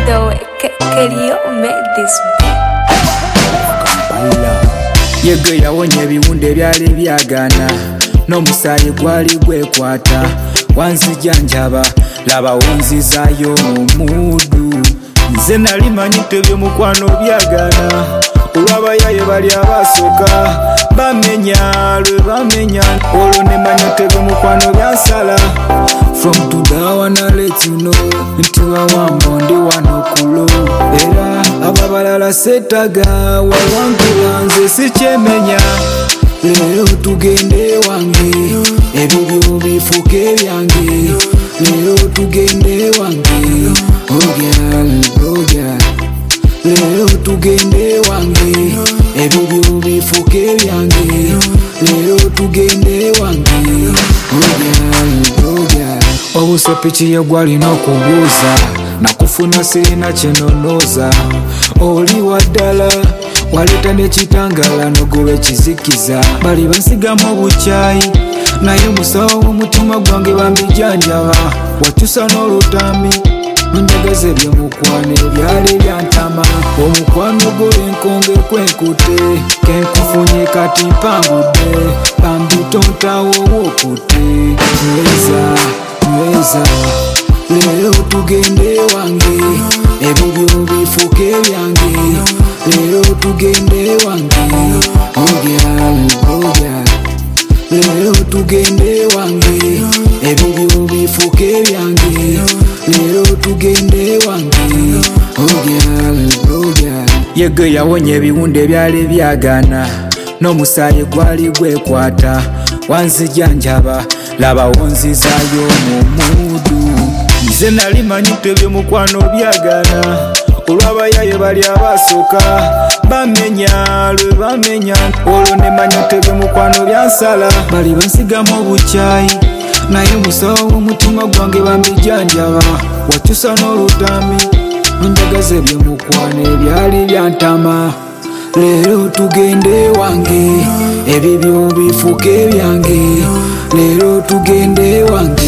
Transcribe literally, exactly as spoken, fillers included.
the way, Kelly made this beat. Yego yawonye ebiwunde byali byagana n'omusaayi gwali gwekwata wanzijanjaba laba wonzizayo omudu nze nali manyite ebyomukwano byagana olw'abayaye bali abasooka bamenya lwe bamenya olwo ne manyite ebyomukwano byansala from today I wanna let you know nti wawambo ndi wano kulo era ababalala setaga wawangula nze sikyemenya lero tugende wange ebibyo bifuke byange lero tugende wange oh girl, oh girl. Lero tugende wange ebibyo bifuke byange lero tugende wange oh girl, oh girl. Obuse piki yegwalina okubuuza nakufuna sirina kyenonoza oli waddala waleta n'ekitangala nogoba ekizikiza bali bansigamu obukyayi naye musawo w'omutima gwange bambijanjaba wakyusa n'olutambi njagaza ebyomukwano ebyali byantama omukwano gwo enkonge kwenkute kenkufunye kati mpangudde bambi tontawo wokutte nyweza nyweza lero tugende wange ebibyo bifuke byange lero tugende wange oh girl, oh girl. Lero tugende wange ebibyo bifuke byange lero tugende wange oh girl, oh girl. Yego yawonye ebiwunde byali byagana n'omusaayi gwali gwekwata wanzijanjaba laba wonzizayo mumudu nze nali manyite ebyomukwano byagana olw'abayaye bali abasooka bamenya lwe bamenya olwo ne manyite ebyomukwano byansala bali bansigamu obukyayi naye musawo w'omutima gwange bambijanjaba wakyusa n'olutambi njagaza ebyomukwano ebyali byantama lero tugende wange ebibyo bifuke byange lero tugende wange